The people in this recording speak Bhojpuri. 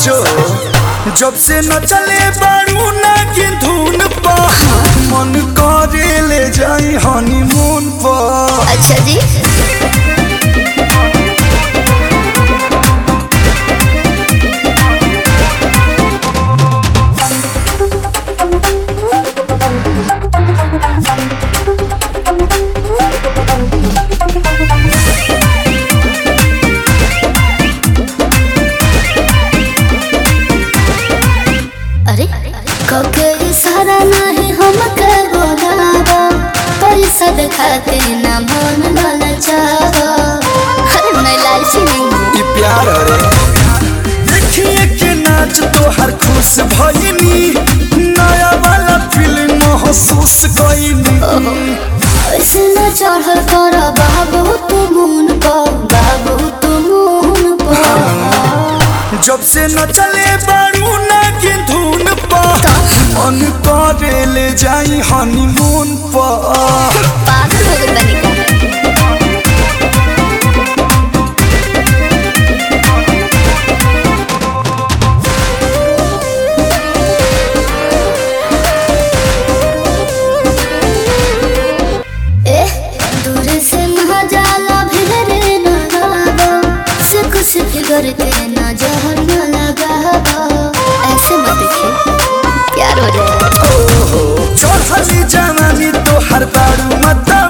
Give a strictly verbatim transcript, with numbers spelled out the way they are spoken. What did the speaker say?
साचो जब से न चले बारू ना की धुन पा मन करे ले जाई हनीमून पर। अच्छा जी अरे कके सारा नहीं हम के बोलावा पैसा दिखाते ना मन ललचावा। अरे मैं लालची नहीं हूँ। ई प्यार रे देखिए के नाच तो हर खुश भइनी नया वाला फिल्म महसूस कइनी। ऐसे न चढ़ल कर बाबू तू मुन पर बाबू तू मुन पर। जब से न चले बारू ना की धुन पर मन करे ले जाई हनीमून पर। पागल हो गई बनी का। दूर से ना जाला भिड़े ना गावा से कुछ फिगर के ना जहर ना लगावा। ऐसे मत देखिए प्यार हो जाएगा। चढ़ली जवानी तो हर बारू मत